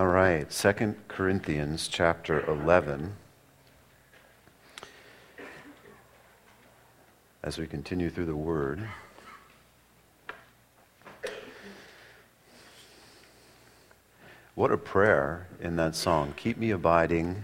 All right, 2 Corinthians chapter 11. As we continue through the Word. What a prayer in that song. Keep me abiding.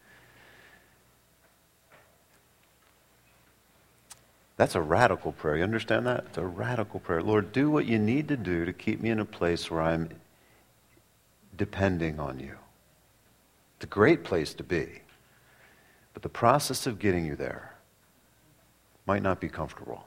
That's a radical prayer. You understand that? It's a radical prayer. Lord, do what you need to do to keep me in a place where I'm depending on you. It's a great place to be. But the process of getting you there might not be comfortable.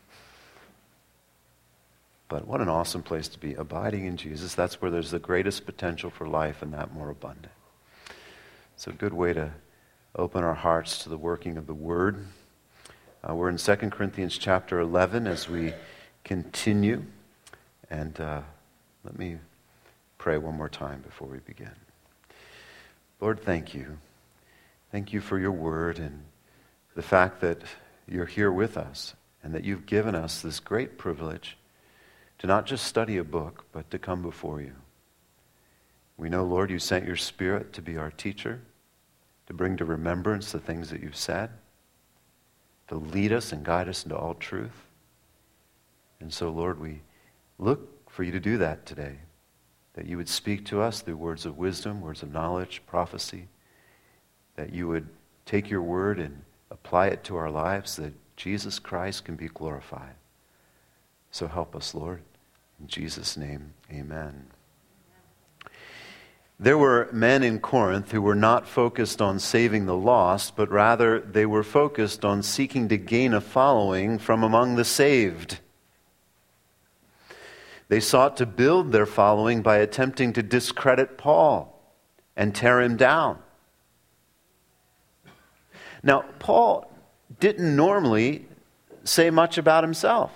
But what an awesome place to be, abiding in Jesus. That's where there's the greatest potential for life and that more abundant. It's a good way to open our hearts to the working of the Word. We're in 2 Corinthians chapter 11 as we continue. And let me pray one more time before we begin. Lord, thank you. Thank you for your Word and the fact that you're here with us and that you've given us this great privilege to not just study a book, but to come before you. We know, Lord, you sent your Spirit to be our teacher, to bring to remembrance the things that you've said, to lead us and guide us into all truth. And so, Lord, we look for you to do that today, that you would speak to us through words of wisdom, words of knowledge, prophecy, that you would take your word and apply it to our lives, that Jesus Christ can be glorified. So help us, Lord. In Jesus' name, amen. There were men in Corinth who were not focused on saving the lost, but rather they were focused on seeking to gain a following from among the saved. They sought to build their following by attempting to discredit Paul and tear him down. Now, Paul didn't normally say much about himself.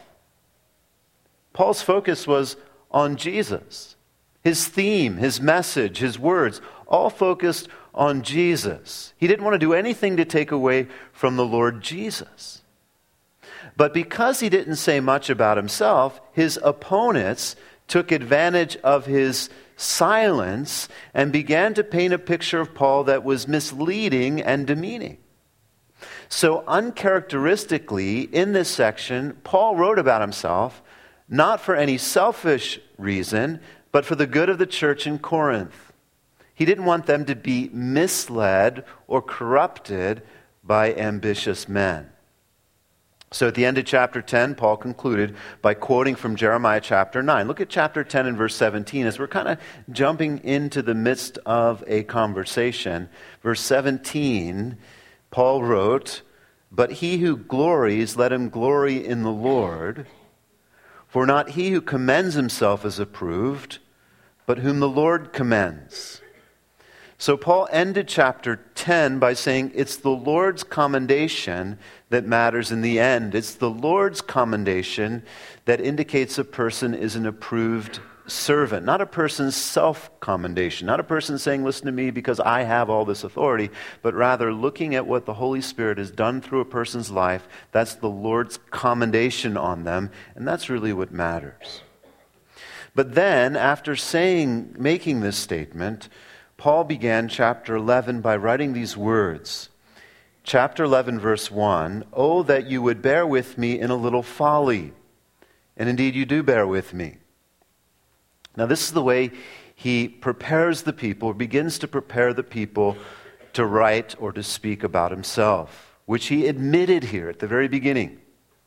Paul's focus was on Jesus. His theme, his message, his words, all focused on Jesus. He didn't want to do anything to take away from the Lord Jesus. But because he didn't say much about himself, his opponents took advantage of his silence and began to paint a picture of Paul that was misleading and demeaning. So uncharacteristically, in this section, Paul wrote about himself, not for any selfish reason, but for the good of the church in Corinth. He didn't want them to be misled or corrupted by ambitious men. So at the end of chapter 10, Paul concluded by quoting from Jeremiah chapter 9. Look at chapter 10 and verse 17 as we're kind of jumping into the midst of a conversation. Verse 17, Paul wrote, "But he who glories, let him glory in the Lord. For not he who commends himself is approved, but whom the Lord commends." So Paul ended chapter 10 by saying it's the Lord's commendation that matters in the end. It's the Lord's commendation that indicates a person is an approved servant, not a person's self-commendation, not a person saying, listen to me because I have all this authority, but rather looking at what the Holy Spirit has done through a person's life. That's the Lord's commendation on them, and that's really what matters. But then, after making this statement, Paul began chapter 11 by writing these words. Chapter 11, verse 1, "Oh, that you would bear with me in a little folly." And indeed, you do bear with me. Now, this is the way he prepares the people, begins to prepare the people to write or to speak about himself, which he admitted here at the very beginning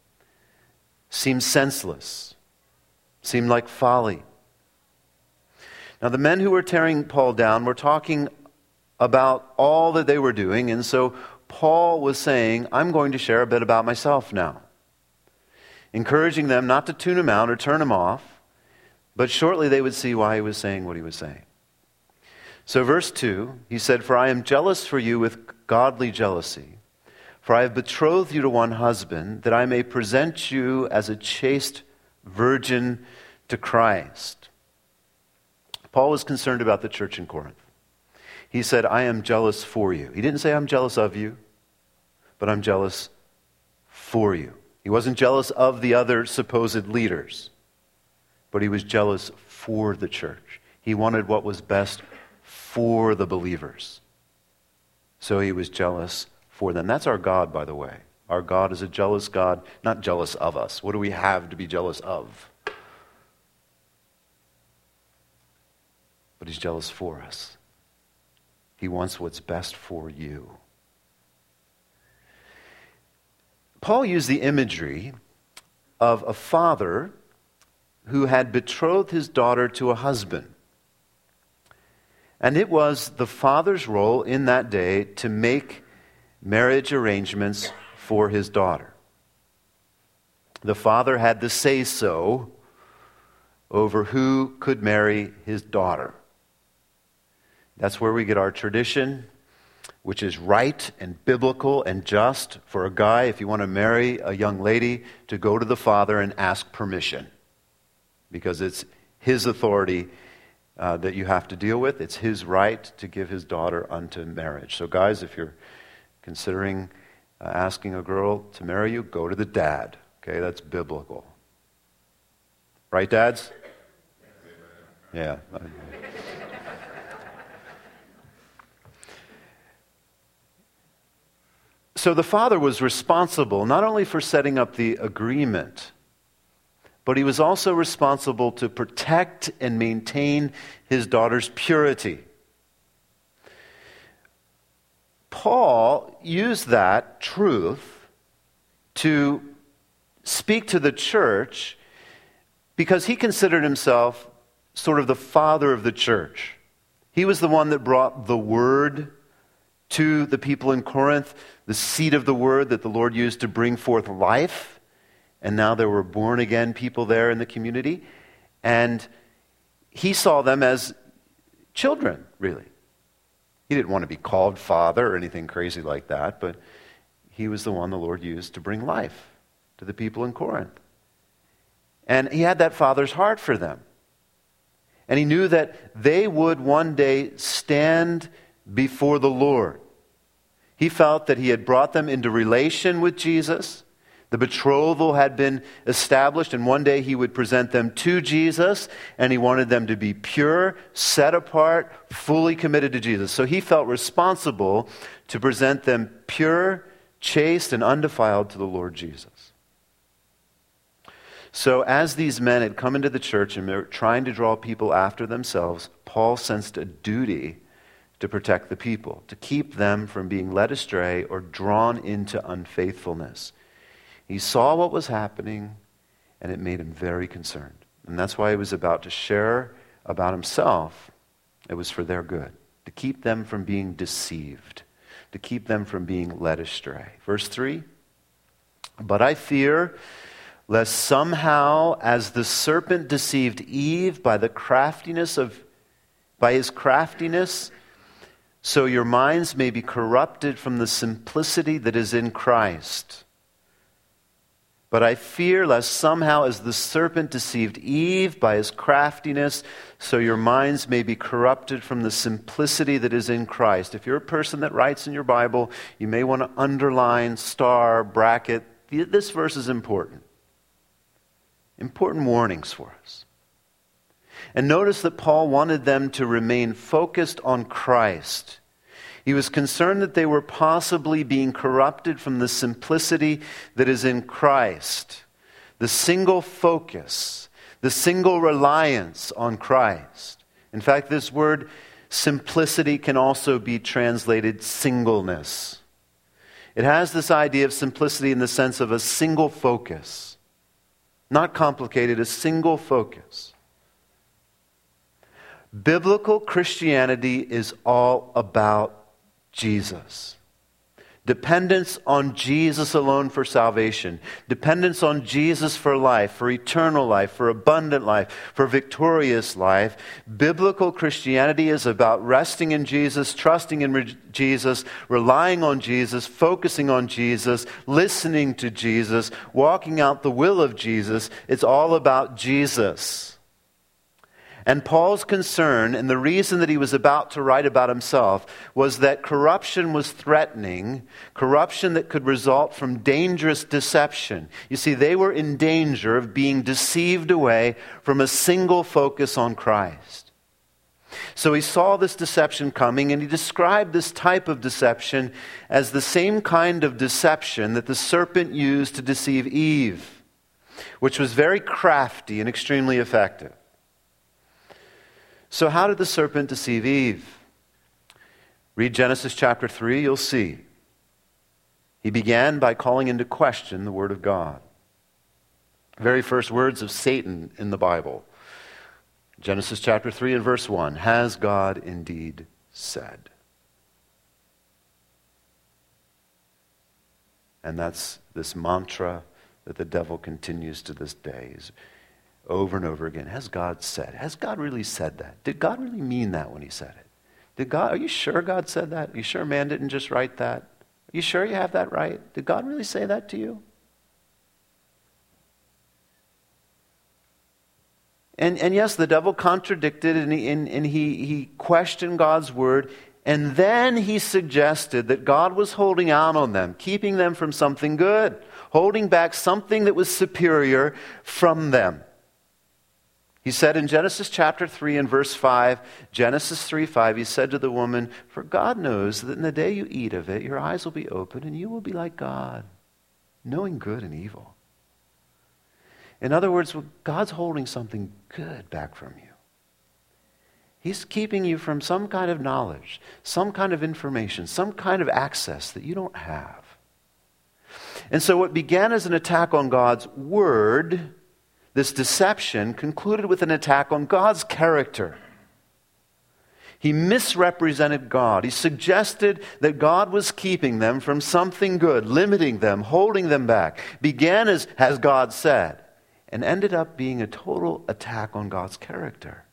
seemed senseless, seemed like folly. Now, the men who were tearing Paul down were talking about all that they were doing, and so Paul was saying, I'm going to share a bit about myself now, encouraging them not to tune him out or turn him off, but shortly they would see why he was saying what he was saying. So verse 2, he said, "For I am jealous for you with godly jealousy, for I have betrothed you to one husband, that I may present you as a chaste virgin to Christ." Paul was concerned about the church in Corinth. He said, I am jealous for you. He didn't say I'm jealous of you, but I'm jealous for you. He wasn't jealous of the other supposed leaders, but he was jealous for the church. He wanted what was best for the believers. So he was jealous for them. That's our God, by the way. Our God is a jealous God, not jealous of us. What do we have to be jealous of? But he's jealous for us. He wants what's best for you. Paul used the imagery of a father who had betrothed his daughter to a husband. And it was the father's role in that day to make marriage arrangements for his daughter. The father had the say-so over who could marry his daughter. That's where we get our tradition, which is right and biblical and just for a guy, if you want to marry a young lady, to go to the father and ask permission. Because it's his authority that you have to deal with. It's his right to give his daughter unto marriage. So guys, if you're considering asking a girl to marry you, go to the dad. Okay, that's biblical. Right, dads? Yeah. So the father was responsible not only for setting up the agreement, but he was also responsible to protect and maintain his daughter's purity. Paul used that truth to speak to the church because he considered himself sort of the father of the church. He was the one that brought the word to the people in Corinth, the seed of the word that the Lord used to bring forth life. And now there were born again people there in the community. And he saw them as children, really. He didn't want to be called father or anything crazy like that, but he was the one the Lord used to bring life to the people in Corinth. And he had that father's heart for them. And he knew that they would one day stand before the Lord. He felt that he had brought them into relation with Jesus. The betrothal had been established, and one day he would present them to Jesus, and he wanted them to be pure, set apart, fully committed to Jesus. So he felt responsible to present them pure, chaste, and undefiled to the Lord Jesus. So as these men had come into the church and were trying to draw people after themselves, Paul sensed a duty to protect the people, to keep them from being led astray or drawn into unfaithfulness. He saw what was happening, and it made him very concerned. And that's why he was about to share about himself. It was for their good, to keep them from being deceived, to keep them from being led astray. Verse 3, "But I fear lest somehow, as the serpent deceived Eve by his craftiness, so your minds may be corrupted from the simplicity that is in Christ. But I fear lest somehow as the serpent deceived Eve by his craftiness, so your minds may be corrupted from the simplicity that is in Christ." If you're a person that writes in your Bible, you may want to underline, star, bracket. This verse is important. Important warnings for us. And notice that Paul wanted them to remain focused on Christ. He was concerned that they were possibly being corrupted from the simplicity that is in Christ. The single focus, the single reliance on Christ. In fact, this word simplicity can also be translated singleness. It has this idea of simplicity in the sense of a single focus. Not complicated, a single focus. Biblical Christianity is all about Jesus. Dependence on Jesus alone for salvation. Dependence on Jesus for life, for eternal life, for abundant life, for victorious life. Biblical Christianity is about resting in Jesus, trusting in Jesus, relying on Jesus, focusing on Jesus, listening to Jesus, walking out the will of Jesus. It's all about Jesus. And Paul's concern, and the reason that he was about to write about himself, was that corruption was threatening, corruption that could result from dangerous deception. You see, they were in danger of being deceived away from a single focus on Christ. So he saw this deception coming, and he described this type of deception as the same kind of deception that the serpent used to deceive Eve, which was very crafty and extremely effective. So how did the serpent deceive Eve? Read Genesis chapter 3, you'll see. He began by calling into question the Word of God. Very first words of Satan in the Bible. Genesis chapter 3 and verse 1. Has God indeed said? And that's this mantra that the devil continues to this day. Over and over again. Has God said? Has God really said that? Did God really mean that when he said it? Are you sure God said that? Are you sure man didn't just write that? Are you sure you have that right? Did God really say that to you? And yes, the devil contradicted and he questioned God's word. And then he suggested that God was holding out on them, keeping them from something good, holding back something that was superior from them. He said in Genesis chapter 3 and verse 5, Genesis 3:5, he said to the woman, "For God knows that in the day you eat of it, your eyes will be open and you will be like God, knowing good and evil." In other words, God's holding something good back from you. He's keeping you from some kind of knowledge, some kind of information, some kind of access that you don't have. And so what began as an attack on God's word, this deception, concluded with an attack on God's character. He misrepresented God. He suggested that God was keeping them from something good, limiting them, holding them back. Began as has God said, and ended up being a total attack on God's character.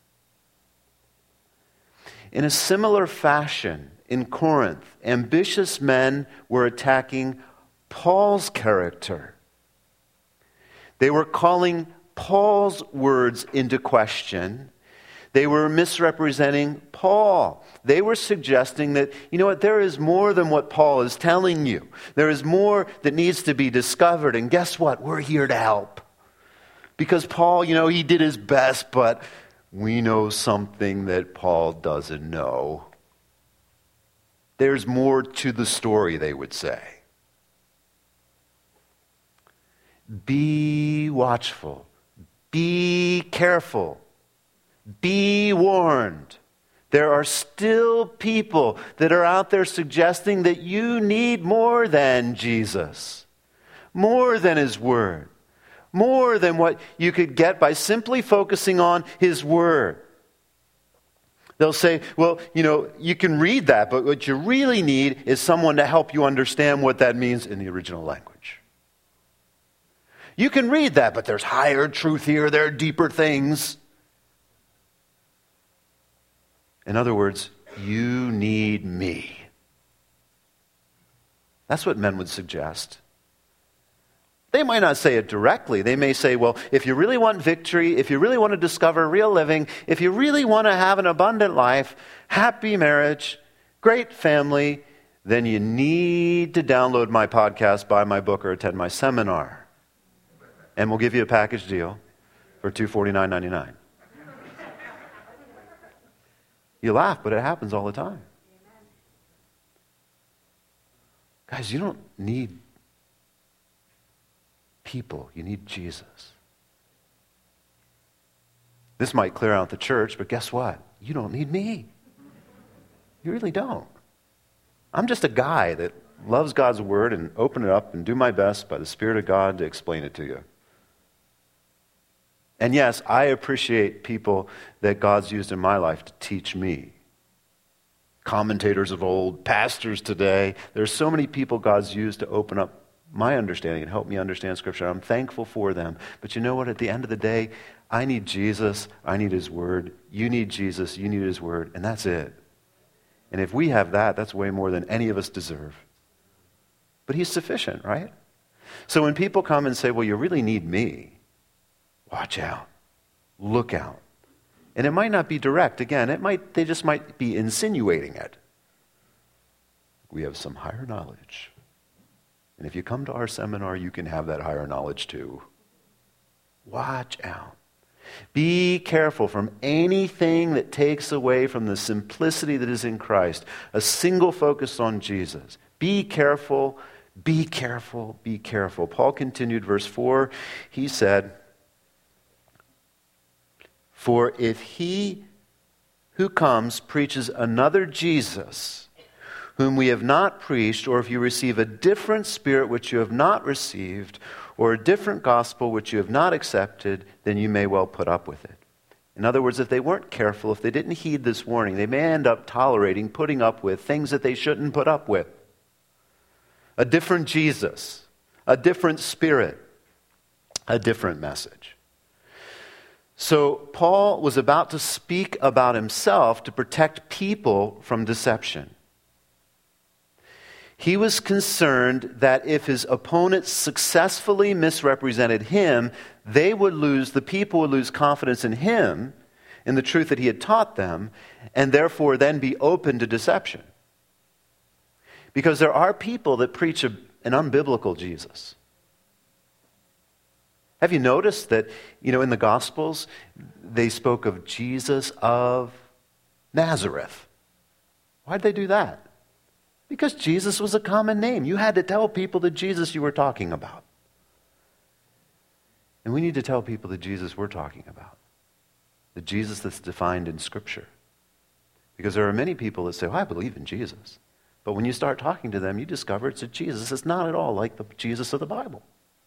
In a similar fashion, in Corinth, ambitious men were attacking Paul's character. They were calling Paul's words into question. They were misrepresenting Paul. They were suggesting that, you know what, there is more than what Paul is telling you. There is more that needs to be discovered. And guess what? We're here to help. Because Paul, he did his best, but we know something that Paul doesn't know. There's more to the story, they would say. Be watchful. Be careful. Be warned. There are still people that are out there suggesting that you need more than Jesus, more than His Word, more than what you could get by simply focusing on His Word. They'll say, well, you can read that, but what you really need is someone to help you understand what that means in the original language. You can read that, but there's higher truth here, there are deeper things. In other words, you need me. That's what men would suggest. They might not say it directly. They may say, well, if you really want victory, if you really want to discover real living, if you really want to have an abundant life, happy marriage, great family, then you need to download my podcast, buy my book, or attend my seminar. And we'll give you a package deal for $249.99. You laugh, but it happens all the time. Guys, you don't need people. You need Jesus. This might clear out the church, but guess what? You don't need me. You really don't. I'm just a guy that loves God's Word and open it up and do my best by the Spirit of God to explain it to you. And yes, I appreciate people that God's used in my life to teach me. Commentators of old, pastors today. There's so many people God's used to open up my understanding and help me understand Scripture. I'm thankful for them. But you know what? At the end of the day, I need Jesus. I need His Word. You need Jesus. You need His Word. And that's it. And if we have that, that's way more than any of us deserve. But He's sufficient, right? So when people come and say, well, you really need me, watch out. Look out. And it might not be direct. Again, they just might be insinuating it. We have some higher knowledge. And if you come to our seminar, you can have that higher knowledge too. Watch out. Be careful from anything that takes away from the simplicity that is in Christ, a single focus on Jesus. Be careful, be careful, be careful. Paul continued, verse 4, he said, "For if he who comes preaches another Jesus, whom we have not preached, or if you receive a different spirit which you have not received, or a different gospel which you have not accepted, then you may well put up with it." In other words, if they weren't careful, if they didn't heed this warning, they may end up tolerating, putting up with things that they shouldn't put up with. A different Jesus, a different spirit, a different message. So Paul was about to speak about himself to protect people from deception. He was concerned that if his opponents successfully misrepresented him, the people would lose confidence in him, in the truth that he had taught them, and therefore then be open to deception. Because there are people that preach an unbiblical Jesus. Have you noticed that, in the Gospels, they spoke of Jesus of Nazareth? Why'd they do that? Because Jesus was a common name. You had to tell people the Jesus you were talking about. And we need to tell people the Jesus we're talking about. The Jesus that's defined in Scripture. Because there are many people that say, "Oh, I believe in Jesus." But when you start talking to them, you discover it's a Jesus that's not at all like the Jesus of the Bible.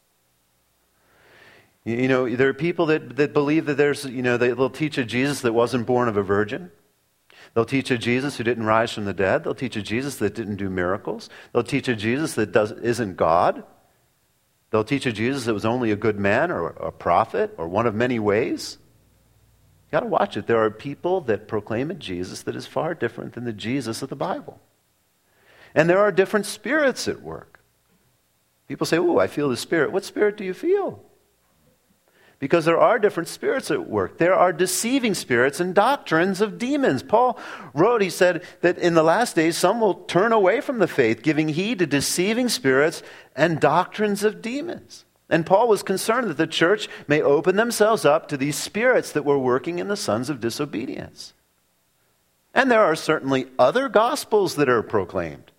There are people that believe that they'll teach a Jesus that wasn't born of a virgin. They'll teach a Jesus who didn't rise from the dead. They'll teach a Jesus that didn't do miracles. They'll teach a Jesus that isn't God. They'll teach a Jesus that was only a good man or a prophet or one of many ways. You got to watch it. There are people that proclaim a Jesus that is far different than the Jesus of the Bible. And there are different spirits at work. People say, "Oh, I feel the Spirit." What spirit do you feel? Because there are different spirits at work. There are deceiving spirits and doctrines of demons. Paul wrote, he said that in the last days some will turn away from the faith, giving heed to deceiving spirits and doctrines of demons. And Paul was concerned that the church may open themselves up to these spirits that were working in the sons of disobedience. And there are certainly other gospels that are proclaimed.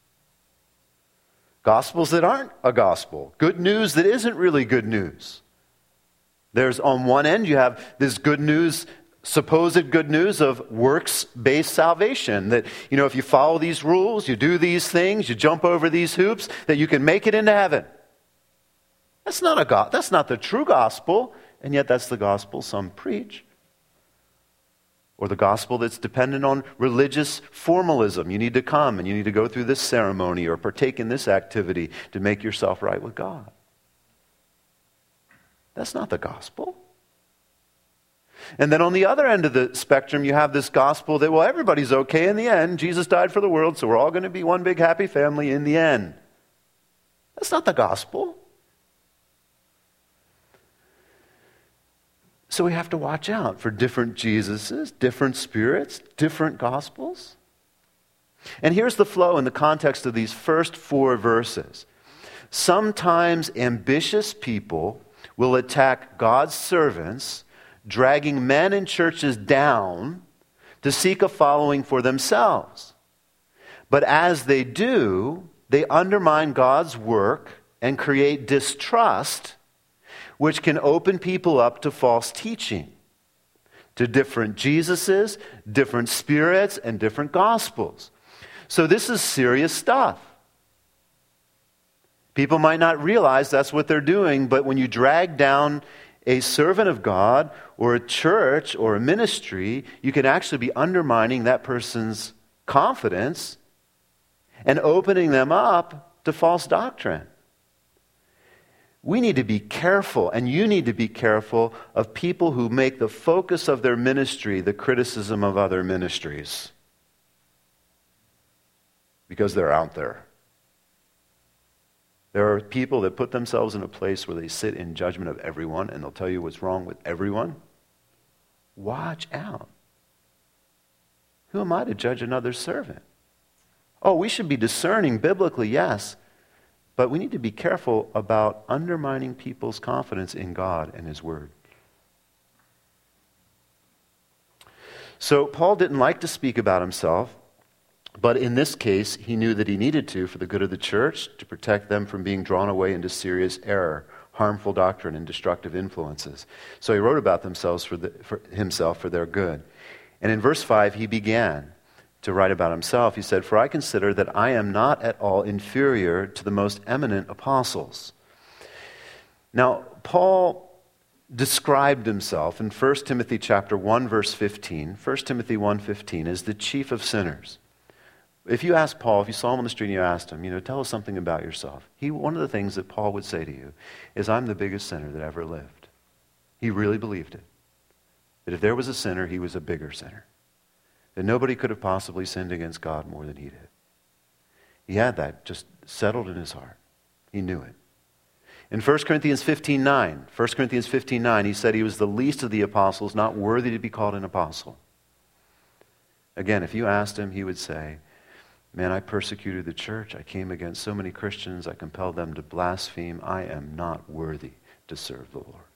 Gospels that aren't a gospel. Good news that isn't really good news. There's on one end, you have this good news, supposed good news of works-based salvation. That, if you follow these rules, you do these things, you jump over these hoops, that you can make it into heaven. That's not the true gospel, and yet that's the gospel some preach. Or the gospel that's dependent on religious formalism. You need to come and you need to go through this ceremony or partake in this activity to make yourself right with God. That's not the gospel. And then on the other end of the spectrum, you have this gospel that, everybody's okay in the end. Jesus died for the world, so we're all going to be one big happy family in the end. That's not the gospel. So we have to watch out for different Jesuses, different spirits, different gospels. And here's the flow in the context of these first 4 verses. Sometimes ambitious people will attack God's servants, dragging men and churches down to seek a following for themselves. But as they do, they undermine God's work and create distrust, which can open people up to false teaching, to different Jesuses, different spirits, and different gospels. So this is serious stuff. People might not realize that's what they're doing, but when you drag down a servant of God or a church or a ministry, you can actually be undermining that person's confidence and opening them up to false doctrine. We need to be careful, and you need to be careful of people who make the focus of their ministry the criticism of other ministries. Because they're out there. There are people that put themselves in a place where they sit in judgment of everyone, and they'll tell you what's wrong with everyone. Watch out. Who am I to judge another servant? Oh, we should be discerning biblically, yes. But we need to be careful about undermining people's confidence in God and His Word. So Paul didn't like to speak about himself, but in this case, he knew that he needed to for the good of the church, to protect them from being drawn away into serious error, harmful doctrine, and destructive influences. So he wrote about themselves for himself for their good. And in verse 5, he began to write about himself. He said, "For I consider that I am not at all inferior to the most eminent apostles." Now, Paul described himself in 1 Timothy chapter 1, verse 15, 1 Timothy 1:15, as the chief of sinners. If you ask Paul, if you saw him on the street and you asked him, tell us something about yourself, one of the things that Paul would say to you is, "I'm the biggest sinner that ever lived." He really believed it. That if there was a sinner, he was a bigger sinner. That nobody could have possibly sinned against God more than he did. He had that just settled in his heart. He knew it. In 1 Corinthians 15:9, he said he was the least of the apostles, not worthy to be called an apostle. Again, if you asked him, he would say, "Man, I persecuted the church. I came against so many Christians. I compelled them to blaspheme. I am not worthy to serve the Lord."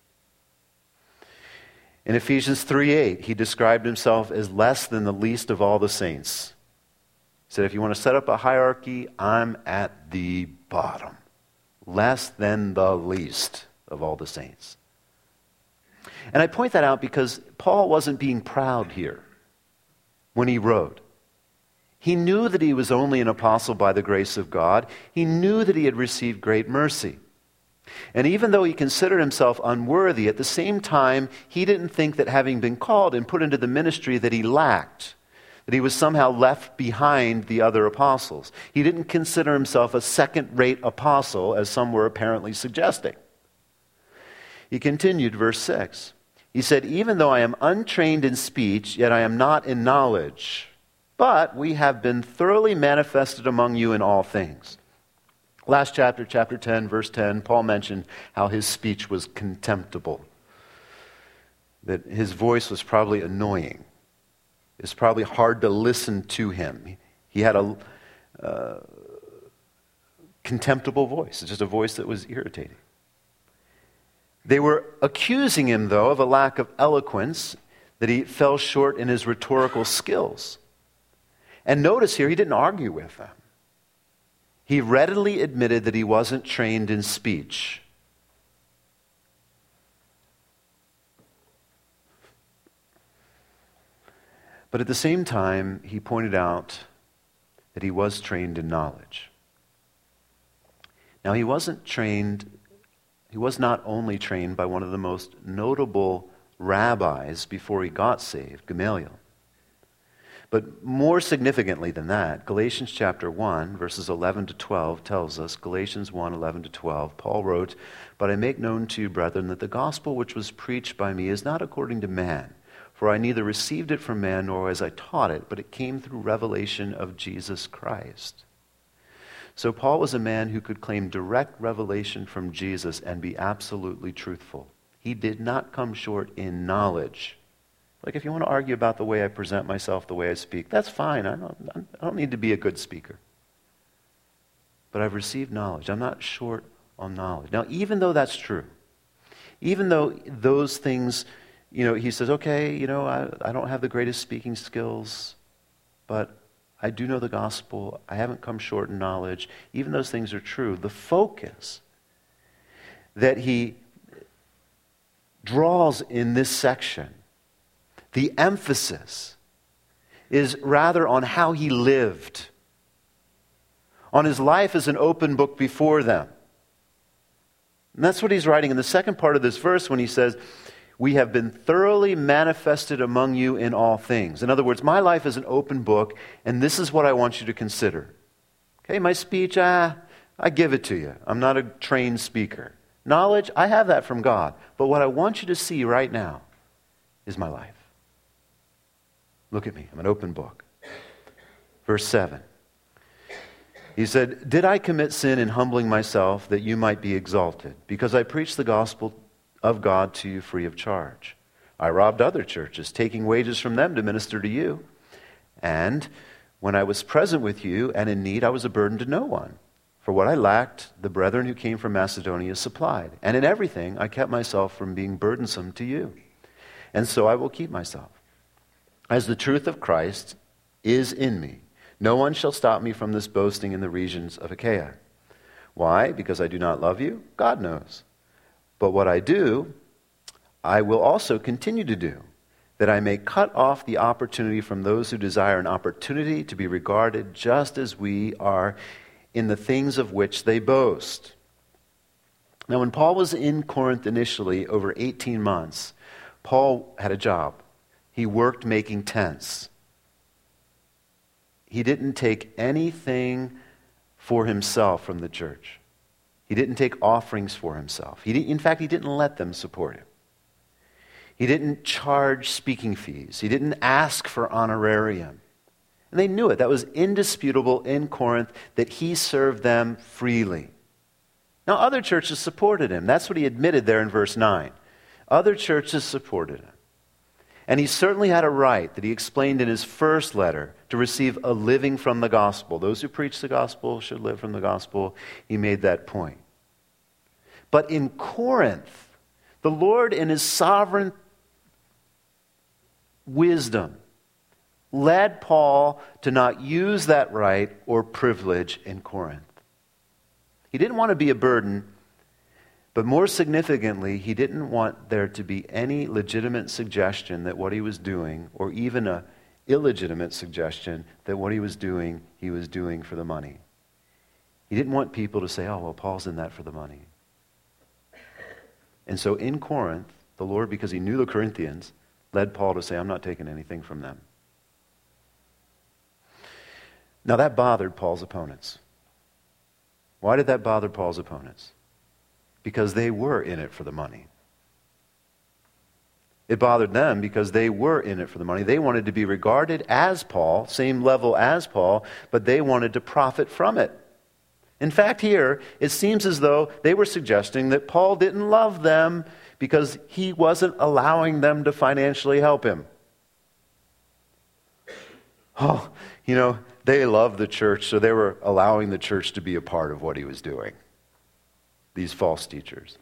In Ephesians 3:8, he described himself as less than the least of all the saints. He said, if you want to set up a hierarchy, I'm at the bottom. Less than the least of all the saints. And I point that out because Paul wasn't being proud here when he wrote. He knew that he was only an apostle by the grace of God. He knew that he had received great mercy. And even though he considered himself unworthy, at the same time, he didn't think that having been called and put into the ministry that he lacked, that he was somehow left behind the other apostles. He didn't consider himself a second-rate apostle, as some were apparently suggesting. He continued, verse 6. He said, "Even though I am untrained in speech, yet I am not in knowledge. But we have been thoroughly manifested among you in all things." Last chapter, chapter 10, verse 10, Paul mentioned how his speech was contemptible. That his voice was probably annoying. It's probably hard to listen to him. He had a contemptible voice. It's just a voice that was irritating. They were accusing him, though, of a lack of eloquence, that he fell short in his rhetorical skills. And notice here, he didn't argue with them. He readily admitted that he wasn't trained in speech. But at the same time, he pointed out that he was trained in knowledge. Now, he was not only trained by one of the most notable rabbis before he got saved, Gamaliel. But more significantly than that, Galatians chapter 1, verses 11 to 12 tells us, Galatians 1, 11 to 12, Paul wrote, "But I make known to you, brethren, that the gospel which was preached by me is not according to man. For I neither received it from man nor was I taught it, but it came through revelation of Jesus Christ." So Paul was a man who could claim direct revelation from Jesus and be absolutely truthful. He did not come short in knowledge. Like, if you want to argue about the way I present myself, the way I speak, that's fine. I don't need to be a good speaker. But I've received knowledge. I'm not short on knowledge. Now, even though that's true, even though those things, he says, okay, I don't have the greatest speaking skills, but I do know the gospel. I haven't come short in knowledge. Even those things are true. The focus that he draws in this section, the emphasis, is rather on how he lived, on his life as an open book before them. And that's what he's writing in the second part of this verse when he says, "We have been thoroughly manifested among you in all things." In other words, my life is an open book, and this is what I want you to consider. Okay, my speech, I give it to you. I'm not a trained speaker. Knowledge, I have that from God. But what I want you to see right now is my life. Look at me. I'm an open book. Verse 7. He said, "Did I commit sin in humbling myself that you might be exalted? Because I preached the gospel of God to you free of charge. I robbed other churches, taking wages from them to minister to you. And when I was present with you and in need, I was a burden to no one. For what I lacked, the brethren who came from Macedonia supplied. And in everything, I kept myself from being burdensome to you. And so I will keep myself. as the truth of Christ is in me, no one shall stop me from this boasting in the regions of Achaia. Why? Because I do not love you? God knows. But what I do, I will also continue to do, that I may cut off the opportunity from those who desire an opportunity to be regarded just as we are in the things of which they boast. Now, when Paul was in Corinth initially, over 18 months, Paul had a job. He worked making tents. He didn't take anything for himself from the church. He didn't take offerings for himself. In fact, he didn't let them support him. He didn't charge speaking fees. He didn't ask for honorarium. And they knew it. That was indisputable in Corinth, that he served them freely. Now, other churches supported him. That's what he admitted there in verse 9. Other churches supported him. And he certainly had a right, that he explained in his first letter, to receive a living from the gospel. Those who preach the gospel should live from the gospel. He made that point. But in Corinth, the Lord in his sovereign wisdom led Paul to not use that right or privilege in Corinth. He didn't want to be a burden, but more significantly, he didn't want there to be any legitimate suggestion that what he was doing, or even an illegitimate suggestion that what he was doing for the money. He didn't want people to say, oh, well, Paul's in that for the money. And so in Corinth, the Lord, because he knew the Corinthians, led Paul to say, I'm not taking anything from them. Now that bothered Paul's opponents. Why did that bother Paul's opponents? Because they were in it for the money. It bothered them because they were in it for the money. They wanted to be regarded as Paul, same level as Paul, but they wanted to profit from it. In fact, here, it seems as though they were suggesting that Paul didn't love them because he wasn't allowing them to financially help him. Oh, they loved the church, so they were allowing the church to be a part of what he was doing. These false teachers.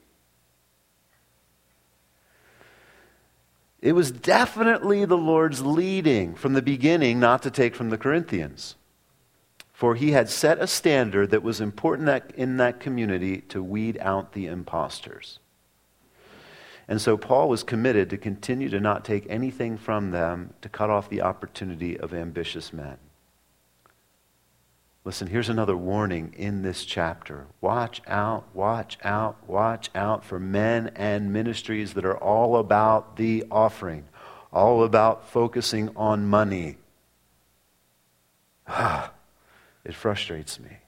It was definitely the Lord's leading from the beginning not to take from the Corinthians. For he had set a standard that was important in that community to weed out the imposters. And so Paul was committed to continue to not take anything from them to cut off the opportunity of ambitious men. Listen, here's another warning in this chapter. Watch out, watch out, watch out for men and ministries that are all about the offering, all about focusing on money. It frustrates me.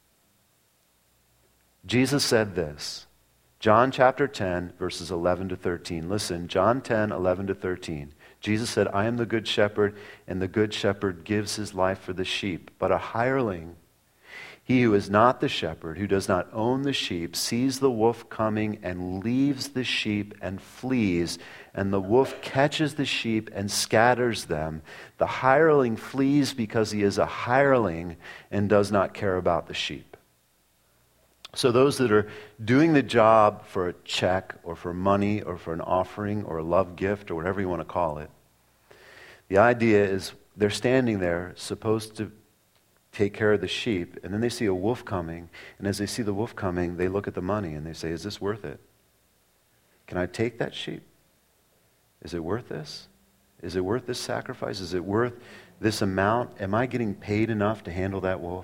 Jesus said this, John chapter 10, verses 11 to 13. Listen, John 10, 11 to 13. Jesus said, I am the good shepherd, and the good shepherd gives his life for the sheep. But a hireling, he who is not the shepherd, who does not own the sheep, sees the wolf coming and leaves the sheep and flees. And the wolf catches the sheep and scatters them. The hireling flees because he is a hireling and does not care about the sheep. So those that are doing the job for a check or for money or for an offering or a love gift or whatever you want to call it, the idea is they're standing there supposed to take care of the sheep, and then they see a wolf coming, and as they see the wolf coming, they look at the money and they say, is this worth it? Can I take that sheep? Is it worth this? Is it worth this sacrifice? Is it worth this amount? Am I getting paid enough to handle that wolf?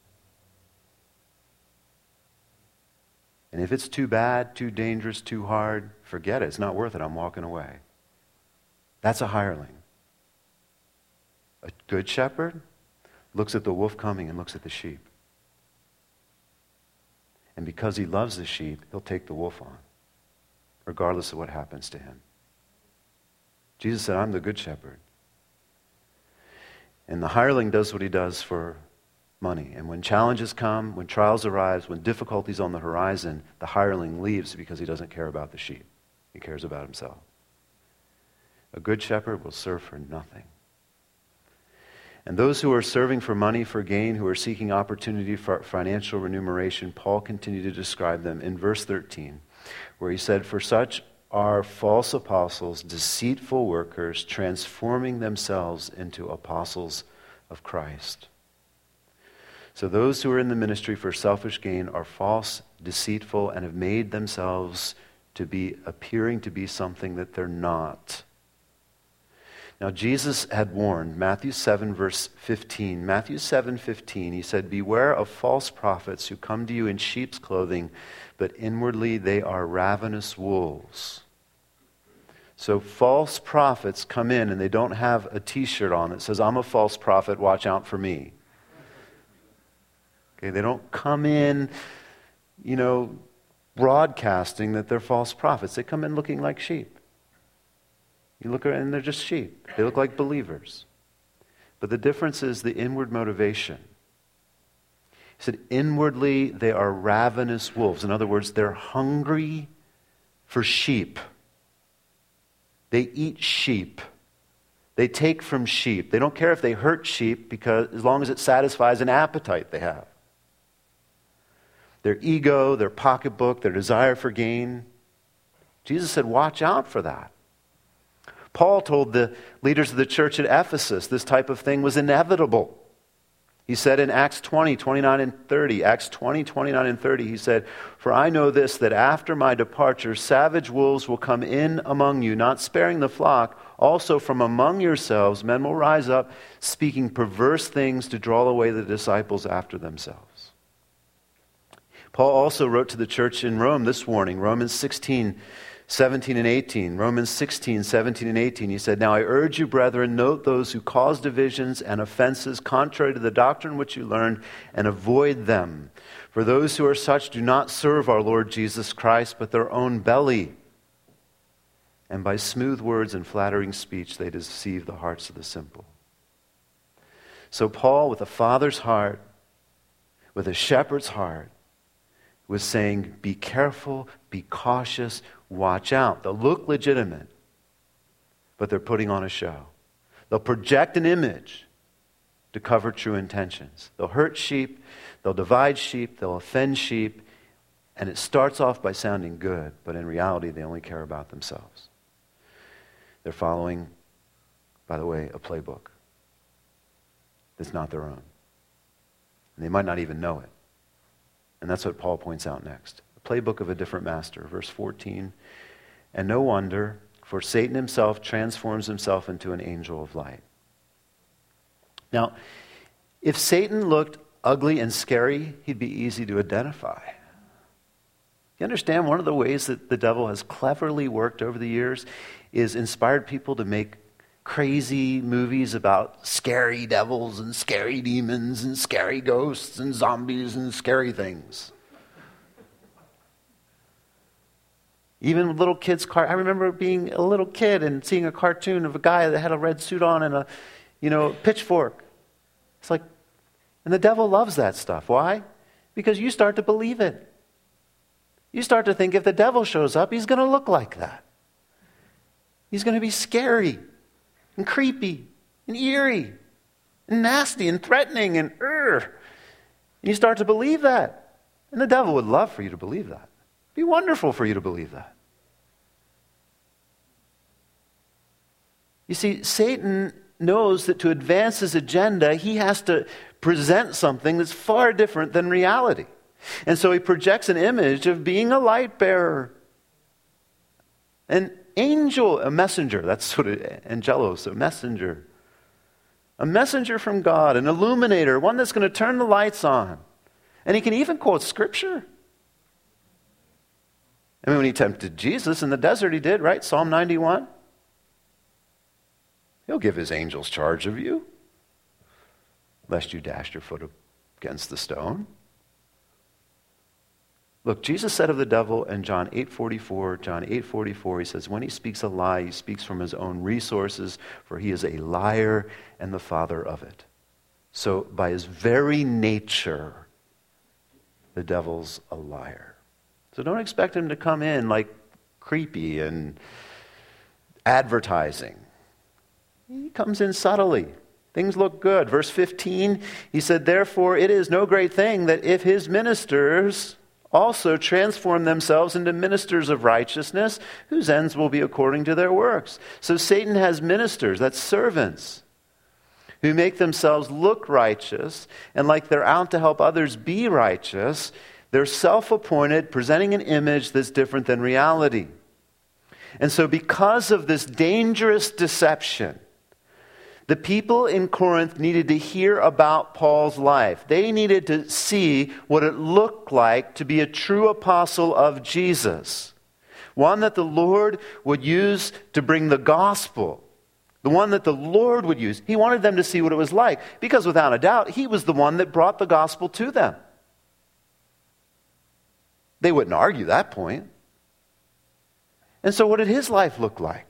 And if it's too bad, too dangerous, too hard, forget it. It's not worth it. I'm walking away. That's a hireling. A good shepherd looks at the wolf coming and looks at the sheep. And because he loves the sheep, he'll take the wolf on, regardless of what happens to him. Jesus said, I'm the good shepherd. And the hireling does what he does for money. And when challenges come, when trials arise, when difficulties on the horizon, the hireling leaves because he doesn't care about the sheep. He cares about himself. A good shepherd will serve for nothing. And those who are serving for money, for gain, who are seeking opportunity for financial remuneration, Paul continued to describe them in verse 13, where he said, for such are false apostles, deceitful workers, transforming themselves into apostles of Christ. So those who are in the ministry for selfish gain are false, deceitful, and have made themselves to be appearing to be something that they're not. Now Jesus had warned, Matthew 7 verse 15. Matthew 7:15, he said, "Beware of false prophets who come to you in sheep's clothing, but inwardly they are ravenous wolves." So false prophets come in and they don't have a t-shirt on that says, "I'm a false prophet, watch out for me." Okay, they don't come in, broadcasting that they're false prophets. They come in looking like sheep. You look around and they're just sheep. They look like believers. But the difference is the inward motivation. He said, inwardly they are ravenous wolves. In other words, they're hungry for sheep. They eat sheep. They take from sheep. They don't care if they hurt sheep because as long as it satisfies an appetite they have. Their ego, their pocketbook, their desire for gain. Jesus said, watch out for that. Paul told the leaders of the church at Ephesus this type of thing was inevitable. He said in Acts 20, 29 and 30, Acts 20, 29 and 30, he said, "For I know this, that after my departure, savage wolves will come in among you, not sparing the flock. Also from among yourselves, men will rise up, speaking perverse things to draw away the disciples after themselves." Paul also wrote to the church in Rome this warning, Romans 16, 17 and 18. Romans 16, 17 and 18. He said, "Now I urge you, brethren, note those who cause divisions and offenses contrary to the doctrine which you learned, and avoid them. For those who are such do not serve our Lord Jesus Christ, but their own belly. And by smooth words and flattering speech they deceive the hearts of the simple." So Paul, with a father's heart, with a shepherd's heart, was saying, be careful, be cautious, watch out. They'll look legitimate, but they're putting on a show. They'll project an image to cover true intentions. They'll hurt sheep, they'll divide sheep, they'll offend sheep, and it starts off by sounding good, but in reality they only care about themselves. They're following, by the way, a playbook that's not their own. And they might not even know it. And that's what Paul points out next. The playbook of a different master. Verse 14. "And no wonder, for Satan himself transforms himself into an angel of light." Now, if Satan looked ugly and scary, he'd be easy to identify. You understand one of the ways that the devil has cleverly worked over the years is inspired people to make crazy movies about scary devils and scary demons and scary ghosts and zombies and scary things. Even little kids' I remember being a little kid and seeing a cartoon of a guy that had a red suit on and a pitchfork. It's like, and the devil loves that stuff. Why? Because you start to believe it. You start to think if the devil shows up, he's going to look like that. He's going to be scary and creepy and eerie and nasty and threatening and you start to believe that. And the devil would love for you to believe that. It'd be wonderful for you to believe that. You see, Satan knows that to advance his agenda, he has to present something that's far different than reality. And so he projects an image of being a light bearer, an angel, a messenger. That's what angelos, a messenger. A messenger from God, an illuminator, one that's going to turn the lights on. And he can even quote scripture. I mean, when he tempted Jesus in the desert, he did, right? Psalm 91. He'll give his angels charge of you, lest you dash your foot against the stone. Look, Jesus said of the devil in John 8:44, he says, when he speaks a lie, he speaks from his own resources, for he is a liar and the father of it. So by his very nature, the devil's a liar. So don't expect him to come in like creepy and advertising. He comes in subtly. Things look good. Verse 15, he said, therefore it is no great thing that if his ministers also transform themselves into ministers of righteousness, whose ends will be according to their works. So Satan has ministers, that's servants, who make themselves look righteous, and like they're out to help others be righteous, they're self-appointed, presenting an image that's different than reality. And so because of this dangerous deception, the people in Corinth needed to hear about Paul's life. They needed to see what it looked like to be a true apostle of Jesus. One that the Lord would use to bring the gospel. The one that the Lord would use. He wanted them to see what it was like, because without a doubt, he was the one that brought the gospel to them. They wouldn't argue that point. And so what did his life look like?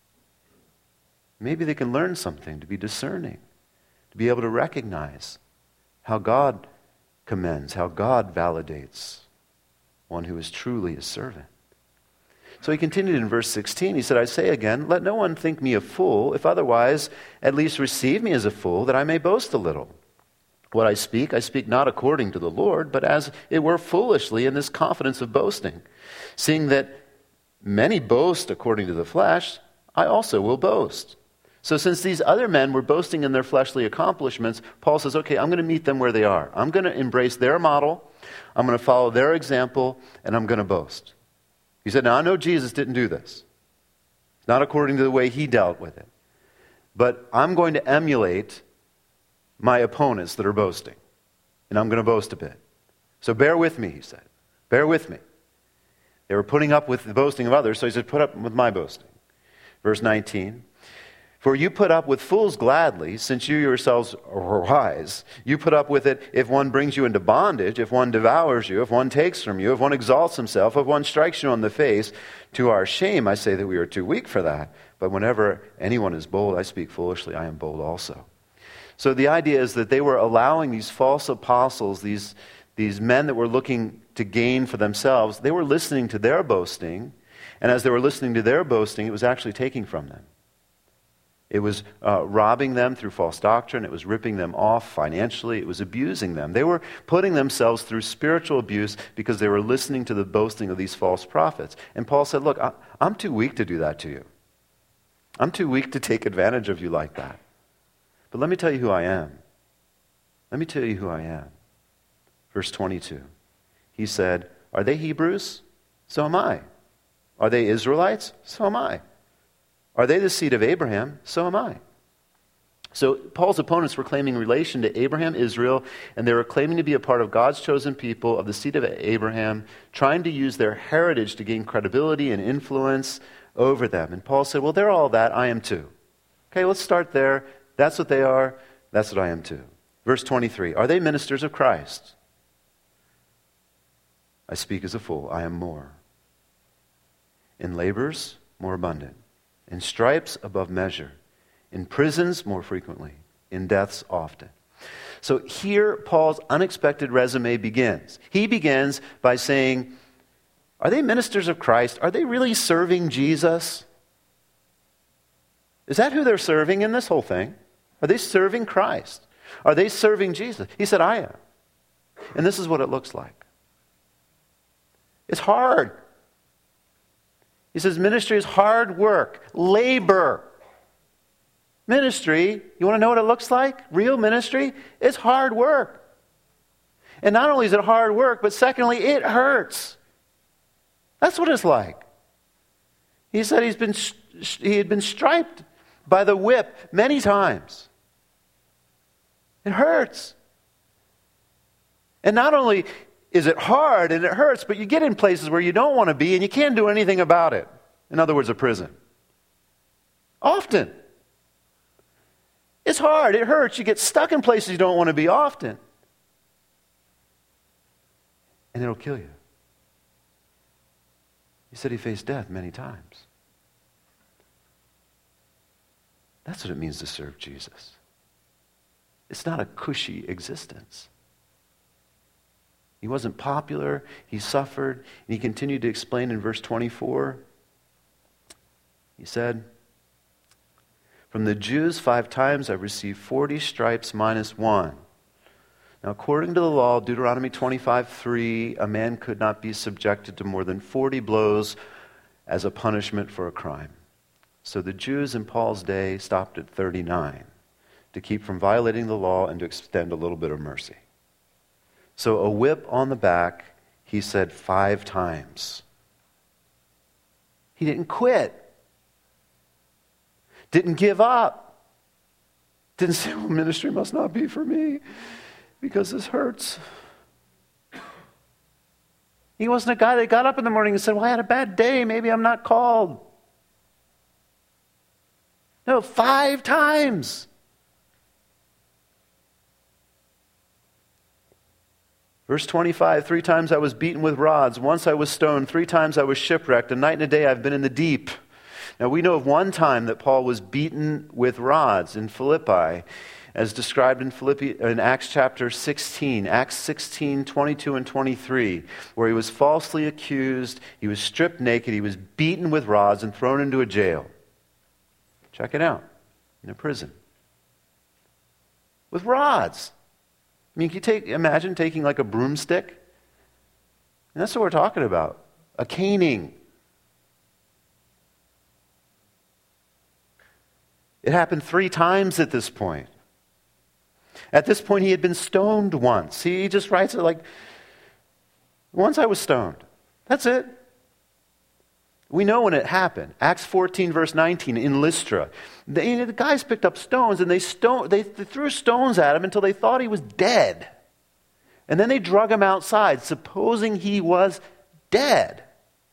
Maybe they can learn something, to be discerning, to be able to recognize how God commends, how God validates one who is truly a servant. So he continued in verse 16. He said, I say again, let no one think me a fool. If otherwise, at least receive me as a fool, that I may boast a little. What I speak not according to the Lord, but as it were foolishly in this confidence of boasting. Seeing that many boast according to the flesh, I also will boast. So since these other men were boasting in their fleshly accomplishments, Paul says, okay, I'm going to meet them where they are. I'm going to embrace their model. I'm going to follow their example, and I'm going to boast. He said, now I know Jesus didn't do this. It's not according to the way he dealt with it. But I'm going to emulate my opponents that are boasting. And I'm going to boast a bit. So bear with me, he said. Bear with me. They were putting up with the boasting of others, so he said, put up with my boasting. Verse 19. For you put up with fools gladly, since you yourselves are wise. You put up with it if one brings you into bondage, if one devours you, if one takes from you, if one exalts himself, if one strikes you on the face. To our shame, I say that we are too weak for that. But whenever anyone is bold, I speak foolishly, I am bold also. So the idea is that they were allowing these false apostles, these men that were looking to gain for themselves, they were listening to their boasting. And as they were listening to their boasting, it was actually taking from them. It was robbing them through false doctrine. It was ripping them off financially. It was abusing them. They were putting themselves through spiritual abuse because they were listening to the boasting of these false prophets. And Paul said, look, I'm too weak to do that to you. I'm too weak to take advantage of you like that. But let me tell you who I am. Let me tell you who I am. Verse 22. He said, are they Hebrews? So am I. Are they Israelites? So am I. Are they the seed of Abraham? So am I. So Paul's opponents were claiming relation to Abraham, Israel, and they were claiming to be a part of God's chosen people of the seed of Abraham, trying to use their heritage to gain credibility and influence over them. And Paul said, well, they're all that. I am too. Okay, let's start there. That's what they are. That's what I am too. Verse 23. Are they ministers of Christ? I speak as a fool. I am more. In labors, more abundant. In stripes, above measure. In prisons, more frequently. In deaths, often. So here, Paul's unexpected resume begins. He begins by saying, are they ministers of Christ? Are they really serving Jesus? Is that who they're serving in this whole thing? Are they serving Christ? Are they serving Jesus? He said, I am. And this is what it looks like. It's hard. He says ministry is hard work, labor. Ministry, you want to know what it looks like? Real ministry? It's hard work. And not only is it hard work, but secondly, it hurts. That's what it's like. He said he had been striped by the whip many times. It hurts. And not only is it hard and it hurts, but you get in places where you don't want to be and you can't do anything about it. In other words, a prison. Often. It's hard. It hurts. You get stuck in places you don't want to be often. And it'll kill you. He said he faced death many times. That's what it means to serve Jesus. It's not a cushy existence. He wasn't popular. He suffered. And he continued to explain in verse 24. He said, from the Jews 5 times I received 40 stripes minus 1. Now, according to the law, Deuteronomy 25:3, a man could not be subjected to more than 40 blows as a punishment for a crime. So the Jews in Paul's day stopped at 39 to keep from violating the law and to extend a little bit of mercy. So a whip on the back, he said 5 times. He didn't quit. Didn't give up. Didn't say, well, ministry must not be for me because this hurts. He wasn't a guy that got up in the morning and said, well, I had a bad day. Maybe I'm not called. No, 5 times. Verse 25, 3 times I was beaten with rods. Once I was stoned. 3 times I was shipwrecked. A night and a day I've been in the deep. Now we know of one time that Paul was beaten with rods in Philippi, as described in Acts chapter 16, Acts 16, 22 and 23, where he was falsely accused, he was stripped naked, he was beaten with rods and thrown into a jail. Check it out, in a prison. With rods. I mean, can you imagine taking like a broomstick? And that's what we're talking about, a caning. It happened 3 times at this point. At this point, he had been stoned once. He just writes it like, once I was stoned. That's it. We know when it happened. Acts 14, verse 19, in Lystra. The guys picked up stones and they threw stones at him until they thought he was dead. And then they drug him outside, supposing he was dead.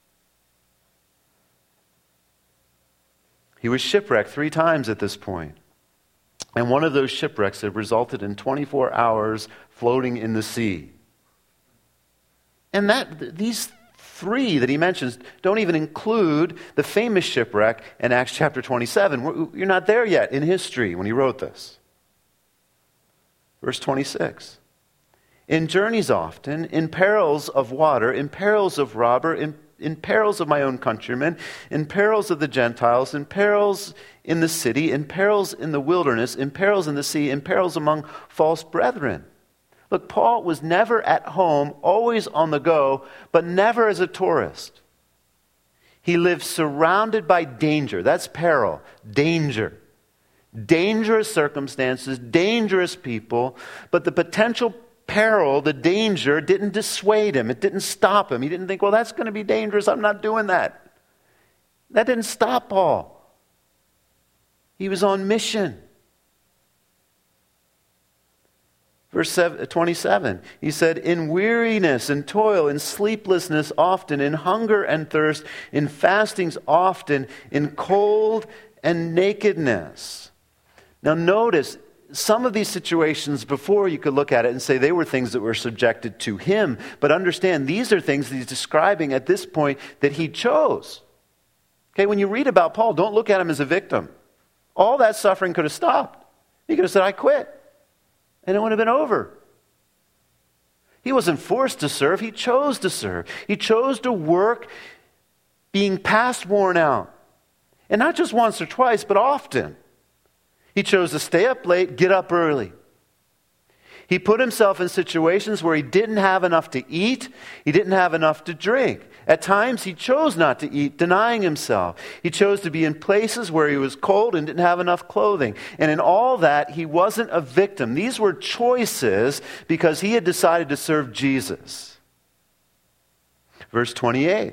He was shipwrecked 3 times at this point. And one of those shipwrecks had resulted in 24 hours floating in the sea. And these 3 that he mentions don't even include the famous shipwreck in Acts chapter 27. You're not there yet in history when he wrote this. Verse 26. In journeys often, in perils of water, in perils of robber, in perils of my own countrymen, in perils of the Gentiles, in perils in the city, in perils in the wilderness, in perils in the sea, in perils among false brethren. Look, Paul was never at home, always on the go, but never as a tourist. He lived surrounded by danger. That's peril, danger. Dangerous circumstances, dangerous people, but the potential peril, the danger, didn't dissuade him. It didn't stop him. He didn't think, well, that's going to be dangerous. I'm not doing that. That didn't stop Paul. He was on mission. Verse 27, he said, in weariness and toil, in sleeplessness often, in hunger and thirst, in fastings often, in cold and nakedness. Now notice, some of these situations before you could look at it and say they were things that were subjected to him. But understand, these are things that he's describing at this point that he chose. Okay, when you read about Paul, don't look at him as a victim. All that suffering could have stopped. He could have said, I quit. And it would have been over. He wasn't forced to serve. He chose to serve. He chose to work being past worn out. And not just once or twice, but often. He chose to stay up late, get up early. He put himself in situations where he didn't have enough to eat, he didn't have enough to drink. At times he chose not to eat, denying himself. He chose to be in places where he was cold and didn't have enough clothing. And in all that, he wasn't a victim. These were choices because he had decided to serve Jesus. Verse 28.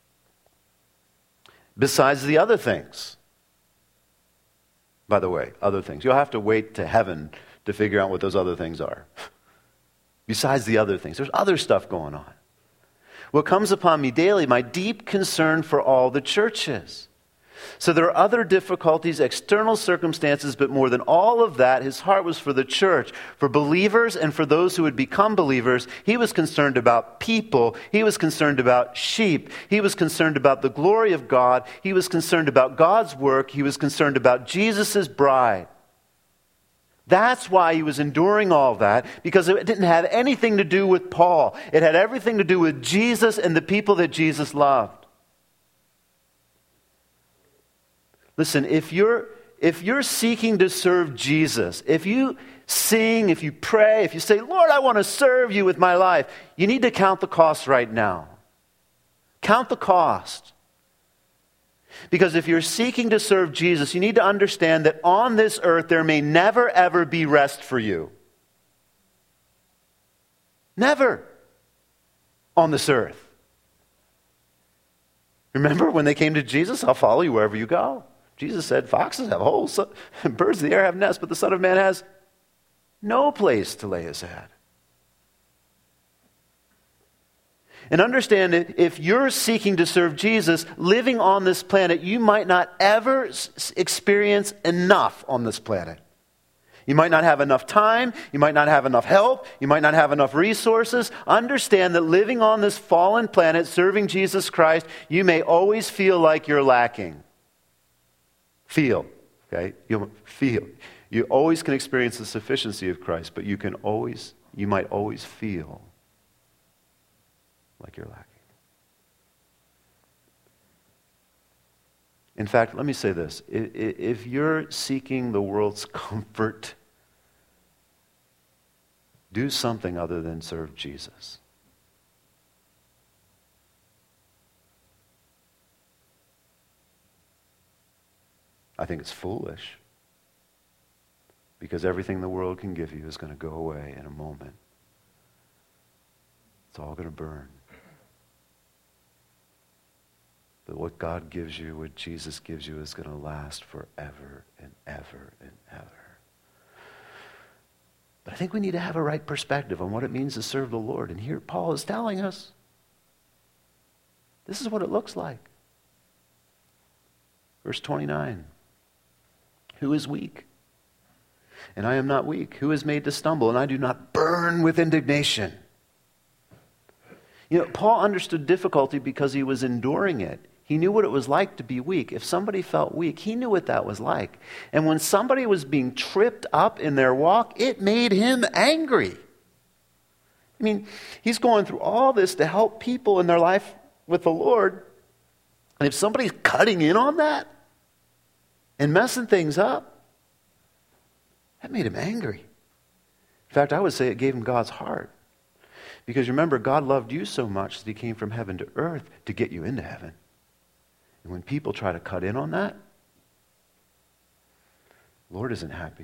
Besides the other things. By the way, other things. You'll have to wait to heaven to figure out what those other things are. Besides the other things. There's other stuff going on. What comes upon me daily, my deep concern for all the churches. So there are other difficulties, external circumstances, but more than all of that, his heart was for the church, for believers and for those who would become believers. He was concerned about people. He was concerned about sheep. He was concerned about the glory of God. He was concerned about God's work. He was concerned about Jesus' bride. That's why he was enduring all that, because it didn't have anything to do with Paul. It had everything to do with Jesus and the people that Jesus loved. Listen, if you're if you're seeking to serve Jesus, if you sing, if you pray, if you say, Lord, I want to serve you with my life, you need to count the cost right now. Count the cost. Because if you're seeking to serve Jesus, you need to understand that on this earth there may never ever be rest for you. Never on this earth. Remember when they came to Jesus, I'll follow you wherever you go. Jesus said, foxes have holes, birds of the air have nests, but the Son of Man has no place to lay his head. And understand that if you're seeking to serve Jesus, living on this planet, you might not ever experience enough on this planet. You might not have enough time. You might not have enough help. You might not have enough resources. Understand that living on this fallen planet, serving Jesus Christ, you may always feel like you're lacking. Feel, okay? You'll feel. You always can experience the sufficiency of Christ, but you might always feel like you're lacking. In fact, let me say this. If you're seeking the world's comfort, do something other than serve Jesus. I think it's foolish, because everything the world can give you is going to go away in a moment. It's all going to burn. But what God gives you, what Jesus gives you, is going to last forever and ever and ever. But I think we need to have a right perspective on what it means to serve the Lord. And here Paul is telling us, this is what it looks like. Verse 29. Who is weak? And I am not weak. Who is made to stumble? And I do not burn with indignation. You know, Paul understood difficulty because he was enduring it. He knew what it was like to be weak. If somebody felt weak, he knew what that was like. And when somebody was being tripped up in their walk, it made him angry. I mean, he's going through all this to help people in their life with the Lord. And if somebody's cutting in on that and messing things up, that made him angry. In fact, I would say it gave him God's heart. Because remember, God loved you so much that he came from heaven to earth to get you into heaven. And when people try to cut in on that, the Lord isn't happy.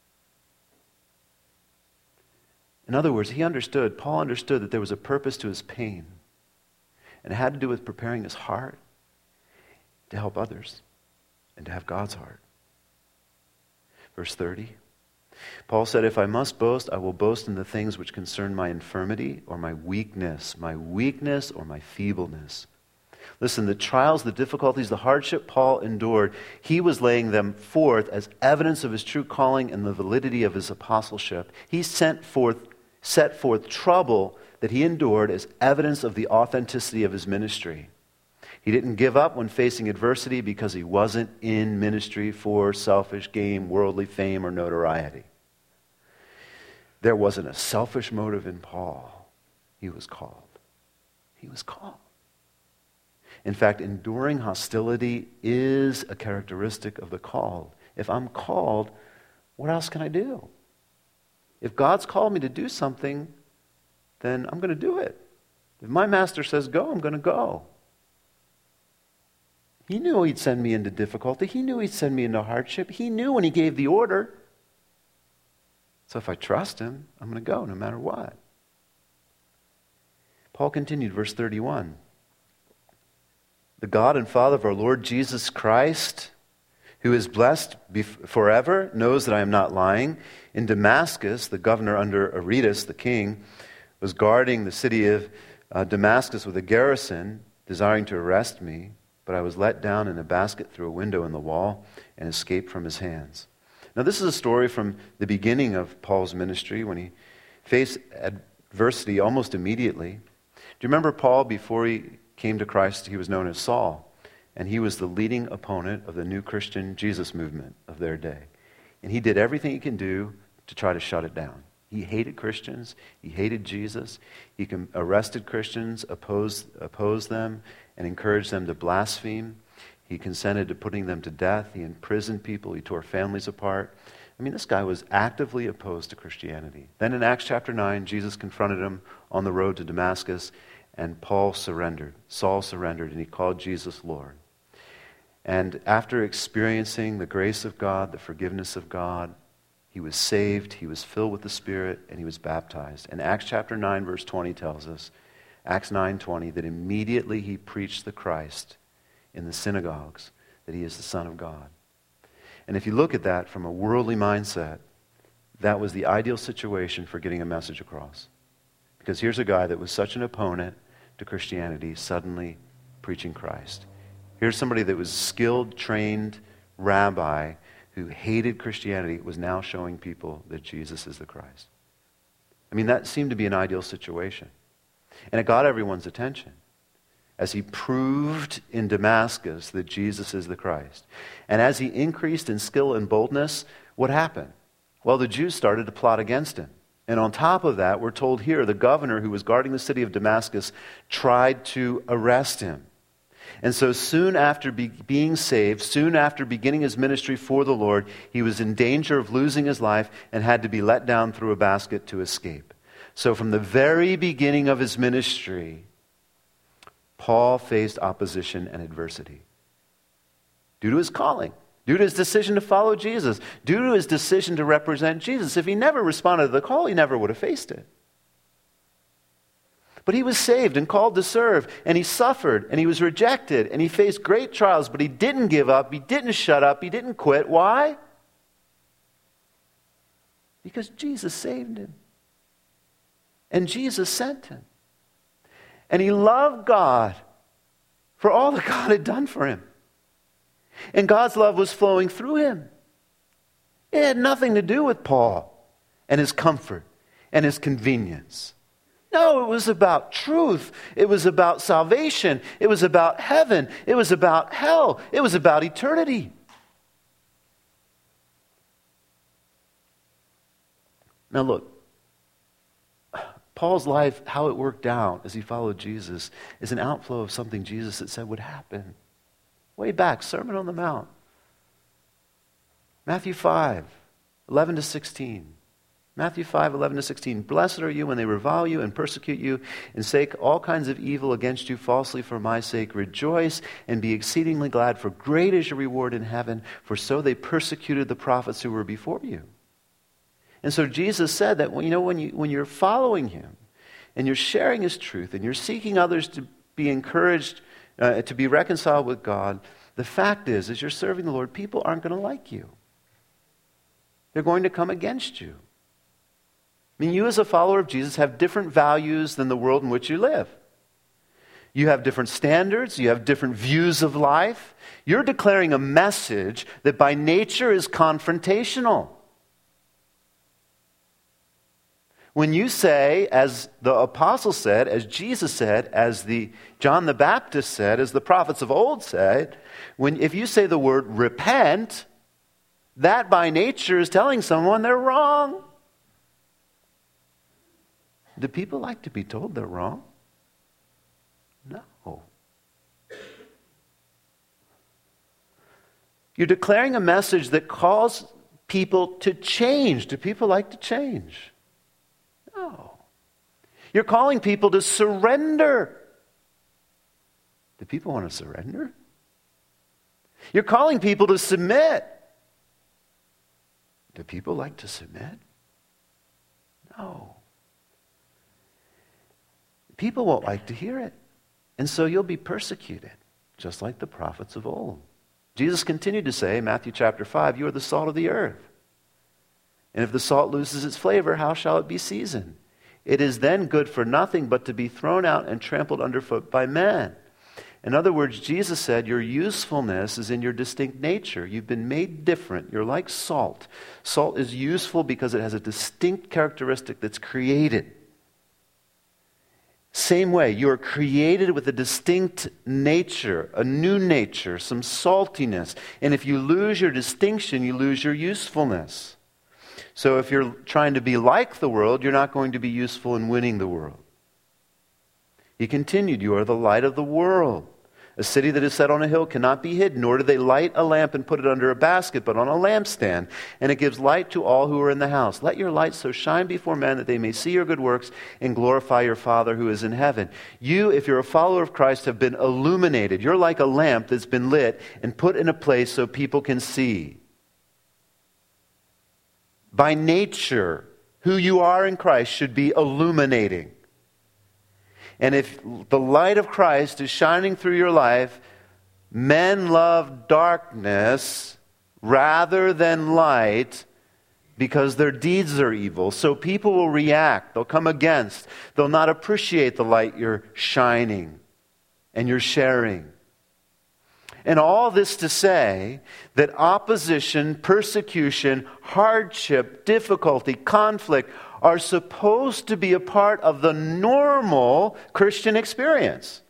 In other words, Paul understood that there was a purpose to his pain. And it had to do with preparing his heart to help others and to have God's heart. Verse 30. Paul said, if I must boast, I will boast in the things which concern my infirmity or my weakness or my feebleness. Listen, the trials, the difficulties, the hardship Paul endured, he was laying them forth as evidence of his true calling and the validity of his apostleship. He set forth trouble that he endured as evidence of the authenticity of his ministry. He didn't give up when facing adversity because he wasn't in ministry for selfish gain, worldly fame, or notoriety. There wasn't a selfish motive in Paul. He was called. He was called. In fact, enduring hostility is a characteristic of the called. If I'm called, what else can I do? If God's called me to do something, then I'm going to do it. If my master says go, I'm going to go. He knew he'd send me into difficulty. He knew he'd send me into hardship. He knew when he gave the order. So if I trust him, I'm going to go no matter what. Paul continued, verse 31. The God and Father of our Lord Jesus Christ, who is blessed forever, knows that I am not lying. In Damascus, the governor under Aretas, the king, was guarding the city of Damascus with a garrison, desiring to arrest me. But I was let down in a basket through a window in the wall and escaped from his hands. Now, this is a story from the beginning of Paul's ministry when he faced adversity almost immediately. Do you remember Paul, before he came to Christ, he was known as Saul, and he was the leading opponent of the new Christian Jesus movement of their day. And he did everything he can do to try to shut it down. He hated Christians. He hated Jesus. He arrested Christians, opposed them, and encouraged them to blaspheme. He consented to putting them to death. He imprisoned people. He tore families apart. I mean, this guy was actively opposed to Christianity. Then in Acts chapter 9, Jesus confronted him on the road to Damascus, and Paul surrendered. Saul surrendered, and he called Jesus Lord. And after experiencing the grace of God, the forgiveness of God, he was saved, he was filled with the Spirit, and he was baptized. And Acts chapter 9, verse 20 tells us, Acts 9:20, that immediately he preached the Christ in the synagogues, that he is the Son of God. And if you look at that from a worldly mindset, that was the ideal situation for getting a message across. Because here's a guy that was such an opponent to Christianity suddenly preaching Christ. Here's somebody that was skilled, trained rabbi who hated Christianity, was now showing people that Jesus is the Christ. I mean, that seemed to be an ideal situation. And it got everyone's attention as he proved in Damascus that Jesus is the Christ. And as he increased in skill and boldness, what happened? Well, the Jews started to plot against him. And on top of that, we're told here, the governor who was guarding the city of Damascus tried to arrest him. And so soon after being saved, soon after beginning his ministry for the Lord, he was in danger of losing his life and had to be let down through a basket to escape. So from the very beginning of his ministry, Paul faced opposition and adversity due to his calling, due to his decision to follow Jesus, due to his decision to represent Jesus. If he never responded to the call, he never would have faced it. But he was saved and called to serve, and he suffered, and he was rejected, and he faced great trials, but he didn't give up, he didn't shut up, he didn't quit. Why? Because Jesus saved him. And Jesus sent him. And he loved God for all that God had done for him. And God's love was flowing through him. It had nothing to do with Paul and his comfort and his convenience. No, it was about truth. It was about salvation. It was about heaven. It was about hell. It was about eternity. Now look, Paul's life, how it worked out as he followed Jesus, is an outflow of something Jesus had said would happen. Way back, Sermon on the Mount. Matthew 5, 11 to 16. Matthew 5, 11 to 16. Blessed are you when they revile you and persecute you and say all kinds of evil against you falsely for my sake. Rejoice and be exceedingly glad, for great is your reward in heaven, for so they persecuted the prophets who were before you. And so Jesus said that when you're following him and you're sharing his truth and you're seeking others to be encouraged, to be reconciled with God, the fact is, as you're serving the Lord, people aren't going to like you. They're going to come against you. I mean, you as a follower of Jesus have different values than the world in which you live. You have different standards. You have different views of life. You're declaring a message that by nature is confrontational. When you say, as the apostle said, as Jesus said, as John the Baptist said, as the prophets of old said, if you say the word repent, that by nature is telling someone they're wrong. Do people like to be told they're wrong? No. You're declaring a message that calls people to change. Do people like to change? No. You're calling people to surrender. Do people want to surrender? You're calling people to submit. Do people like to submit? No. People won't like to hear it. And so you'll be persecuted, just like the prophets of old. Jesus continued to say, Matthew chapter 5, you are the salt of the earth. And if the salt loses its flavor, how shall it be seasoned? It is then good for nothing but to be thrown out and trampled underfoot by men. In other words, Jesus said your usefulness is in your distinct nature. You've been made different. You're like salt. Salt is useful because it has a distinct characteristic that's created. Same way, you are created with a distinct nature, a new nature, some saltiness. And if you lose your distinction, you lose your usefulness. So if you're trying to be like the world, you're not going to be useful in winning the world. He continued, you are the light of the world. A city that is set on a hill cannot be hidden, nor do they light a lamp and put it under a basket, but on a lampstand, and it gives light to all who are in the house. Let your light so shine before men that they may see your good works and glorify your Father who is in heaven. You, if you're a follower of Christ, have been illuminated. You're like a lamp that's been lit and put in a place so people can see. By nature, who you are in Christ should be illuminating. And if the light of Christ is shining through your life, men love darkness rather than light because their deeds are evil. So people will react. They'll come against. They'll not appreciate the light you're shining and you're sharing. And all this to say that opposition, persecution, hardship, difficulty, conflict are supposed to be a part of the normal Christian experience.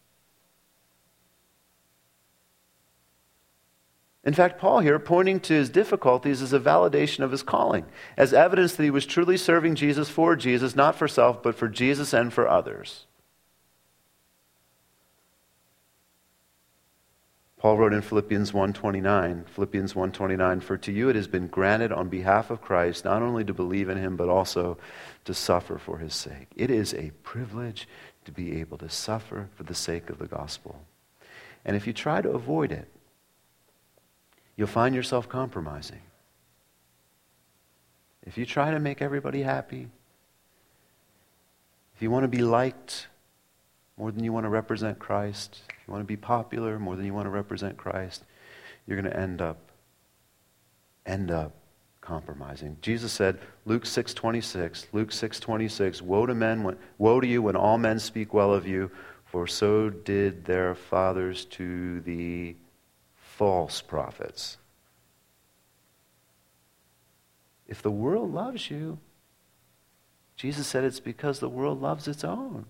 In fact, Paul here, pointing to his difficulties, is a validation of his calling, as evidence that he was truly serving Jesus for Jesus, not for self, but for Jesus and for others. Paul wrote in Philippians 1:29, "For to you it has been granted on behalf of Christ not only to believe in him, but also to suffer for his sake." It is a privilege to be able to suffer for the sake of the gospel. And if you try to avoid it, you'll find yourself compromising. If you try to make everybody happy, if you want to be liked more than you want to represent Christ, if you want to be popular more than you want to represent Christ, you're going to end up compromising. Jesus said, Luke 6:26, woe to you when all men speak well of you, for so did their fathers to the false prophets. If the world loves you, Jesus said it's because the world loves its own.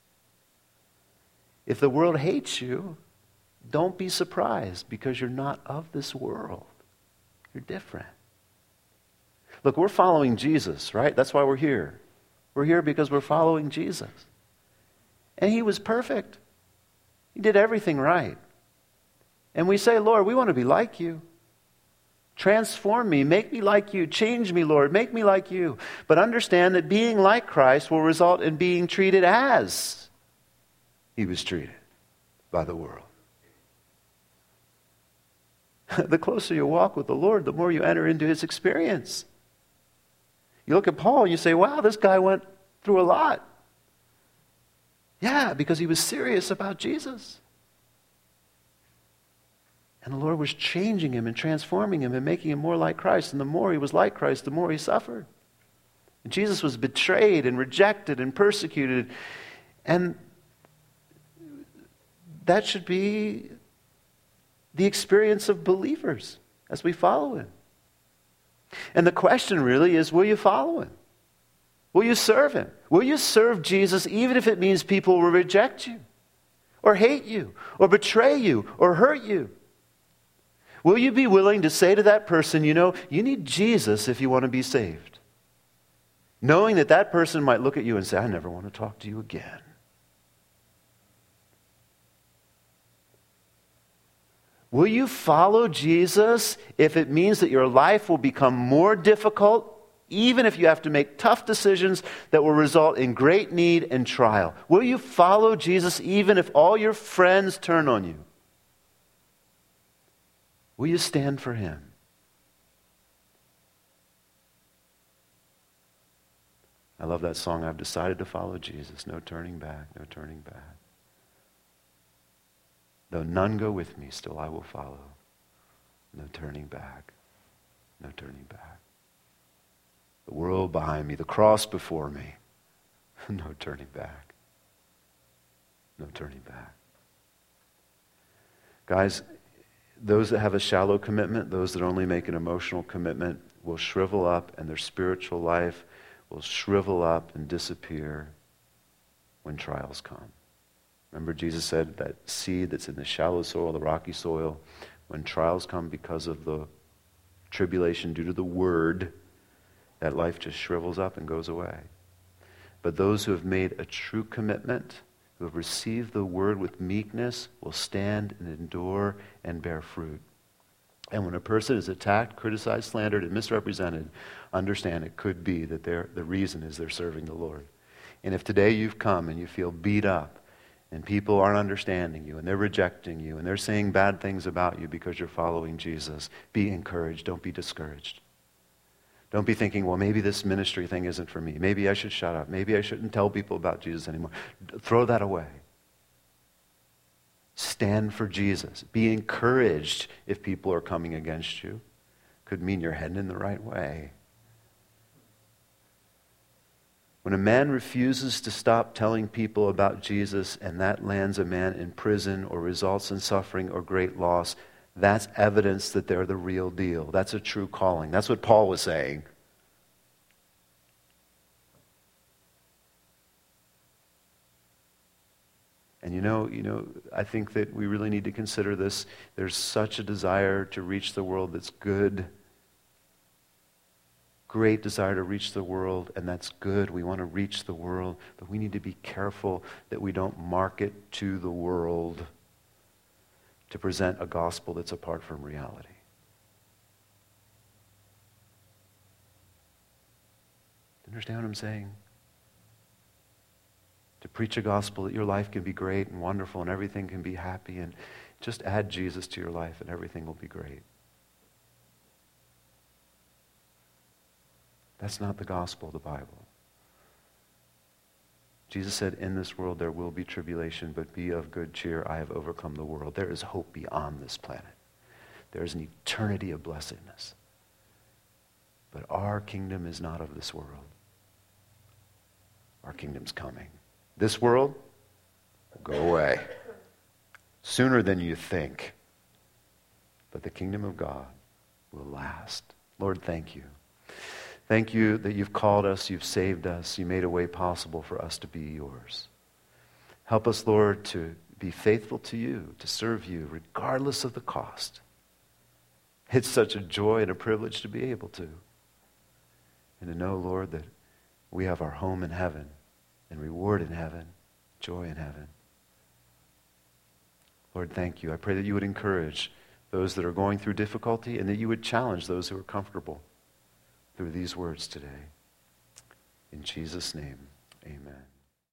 If the world hates you, don't be surprised because you're not of this world. You're different. Look, we're following Jesus, right? That's why we're here. We're here because we're following Jesus. And he was perfect. He did everything right. And we say, Lord, we want to be like you. Transform me, make me like you. Change me, Lord, make me like you. But understand that being like Christ will result in being treated as he was treated by the world. The closer you walk with the Lord, the more you enter into his experience. You look at Paul and you say, wow, this guy went through a lot. Yeah, because he was serious about Jesus. And the Lord was changing him and transforming him and making him more like Christ. And the more he was like Christ, the more he suffered. And Jesus was betrayed and rejected and persecuted. And that should be the experience of believers as we follow him. And the question really is, will you follow him? Will you serve him? Will you serve Jesus even if it means people will reject you or hate you or betray you or hurt you? Will you be willing to say to that person, you know, you need Jesus if you want to be saved? Knowing that that person might look at you and say, I never want to talk to you again. Will you follow Jesus if it means that your life will become more difficult, even if you have to make tough decisions that will result in great need and trial? Will you follow Jesus even if all your friends turn on you? Will you stand for him? I love that song, I've decided to follow Jesus. No turning back, no turning back. Though none go with me, still I will follow. No turning back, no turning back. The world behind me, the cross before me. No turning back, no turning back. Guys, those that have a shallow commitment, those that only make an emotional commitment, will shrivel up, and their spiritual life will shrivel up and disappear when trials come. Remember, Jesus said that seed that's in the shallow soil, the rocky soil, when trials come because of the tribulation due to the word, that life just shrivels up and goes away. But those who have made a true commitment, who have received the word with meekness will stand and endure and bear fruit. And when a person is attacked, criticized, slandered, and misrepresented, understand it could be that the reason is they're serving the Lord. And if today you've come and you feel beat up, and people aren't understanding you, and they're rejecting you, and they're saying bad things about you because you're following Jesus, be encouraged. Don't be discouraged. Don't be thinking, well, maybe this ministry thing isn't for me. Maybe I should shut up. Maybe I shouldn't tell people about Jesus anymore. Throw that away. Stand for Jesus. Be encouraged if people are coming against you. Could mean you're heading in the right way. When a man refuses to stop telling people about Jesus and that lands a man in prison or results in suffering or great loss, that's evidence that they're the real deal. That's a true calling. That's what Paul was saying. And you know, I think that we really need to consider this. There's such a desire to reach the world that's good. Great desire to reach the world, and that's good. We want to reach the world, but we need to be careful that we don't market to the world to present a gospel that's apart from reality. Understand what I'm saying? To preach a gospel that your life can be great and wonderful and everything can be happy, and just add Jesus to your life and everything will be great. That's not the gospel of the Bible. Jesus said, in this world there will be tribulation, but be of good cheer. I have overcome the world. There is hope beyond this planet. There is an eternity of blessedness. But our kingdom is not of this world. Our kingdom's coming. This world will go away sooner than you think. But the kingdom of God will last. Lord, thank you. Thank you that you've called us, you've saved us, you made a way possible for us to be yours. Help us, Lord, to be faithful to you, to serve you, regardless of the cost. It's such a joy and a privilege to be able to. And to know, Lord, that we have our home in heaven, and reward in heaven, joy in heaven. Lord, thank you. I pray that you would encourage those that are going through difficulty, and that you would challenge those who are comfortable through these words today. In Jesus' name, amen.